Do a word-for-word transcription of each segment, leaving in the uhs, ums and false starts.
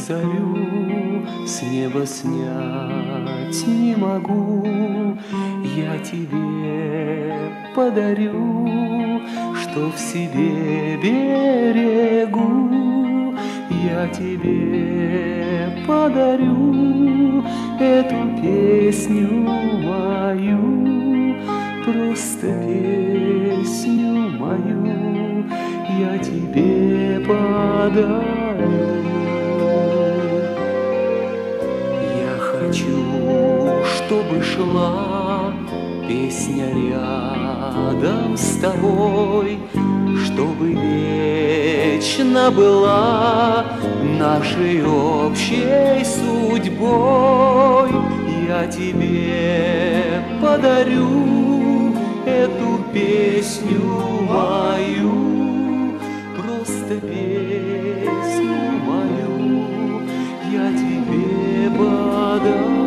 зарю с неба снять не могу. Я тебе подарю, что в себе берегу. Я тебе подарю эту песню мою, просто песню мою я тебе подарю. Я хочу, чтобы шла песня рядом с тобой, чтобы вечно была нашей общей судьбой. Я тебе подарю эту песню мою, просто песню мою я тебе подарю.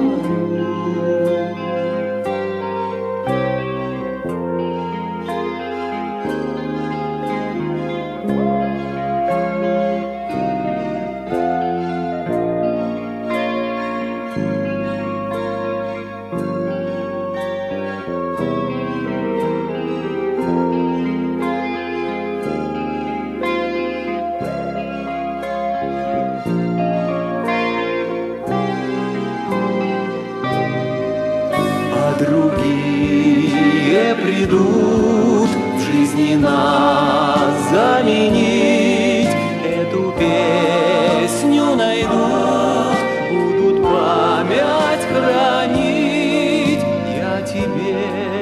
Другие придут в жизни нас заменить, эту песню найдут, будут память хранить. Я тебе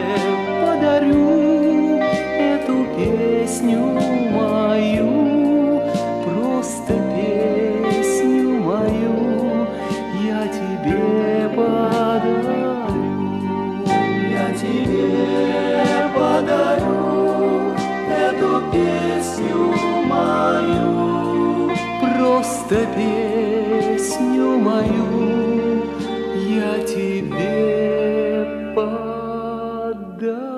подарю эту песню мою, просто песню мою я тебе подарю. Я тебе подарю эту песню мою, просто песню мою я тебе подарю.